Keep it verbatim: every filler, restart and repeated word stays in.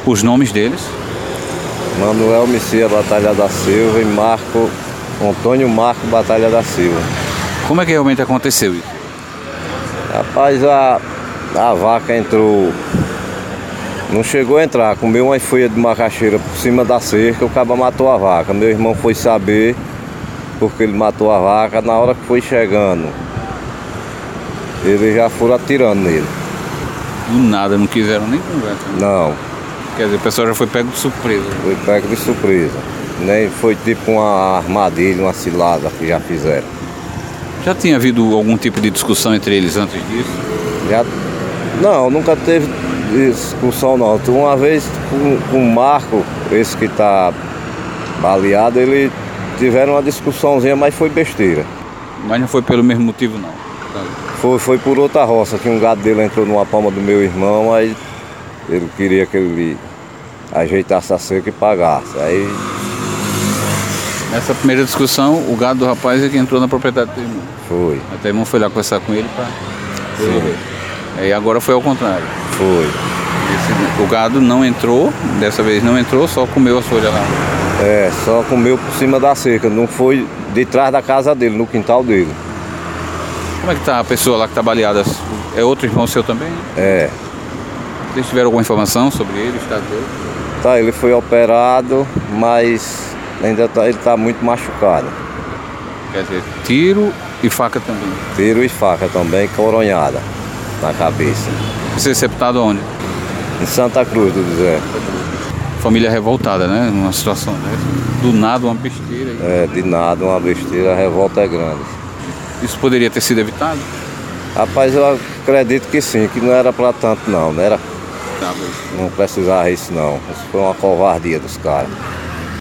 Os nomes deles? Manuel Messias Batalha da Silva e Marco Antônio Marco Batalha da Silva. Como é que realmente aconteceu isso? Rapaz, a, a vaca entrou, não chegou a entrar, comeu uma folha de macaxeira por cima da cerca, o caba matou a vaca. Meu irmão foi saber porque ele matou a vaca. Na hora que foi chegando, eles já foram atirando nele. Do nada, não quiseram nem conversa. Né? Não. Quer dizer, o pessoal já foi pego de surpresa. Foi pego de surpresa. Nem foi tipo uma armadilha, uma cilada que já fizeram. Já tinha havido algum tipo de discussão entre eles antes disso? Já... Não, nunca teve discussão não. Uma vez com, com o Marco, esse que está baleado, ele tiveram uma discussãozinha, mas foi besteira. Mas não foi pelo mesmo motivo não? Foi, foi por outra roça, que um gado dele entrou numa palma do meu irmão, aí ele queria que ele ajeitasse a cerca e pagasse. Aí... Nessa primeira discussão, o gado do rapaz é que entrou na propriedade do irmão. Foi. Até o irmão foi lá conversar com ele para resolver. E agora foi ao contrário. Foi. Esse, o gado não entrou, dessa vez não entrou, só comeu as folhas lá. É, só comeu por cima da cerca, não foi de trás da casa dele, no quintal dele. Como é que tá a pessoa lá que tá baleada? É outro irmão seu também? É. Vocês tiveram alguma informação sobre ele, o estado dele? Tá, ele foi operado, mas ainda tá, ele tá muito machucado. Quer dizer, tiro e faca também? Tiro e faca também, coronhada na cabeça. Você é sepultado onde? Em Santa Cruz do Zé. Família revoltada, né? Numa situação dessa. Do nada uma besteira. É, de nada, uma besteira, a revolta é grande. Isso poderia ter sido evitado? Rapaz, eu acredito que sim, que não era pra tanto não, não era? Não precisava isso não. Isso foi uma covardia dos caras.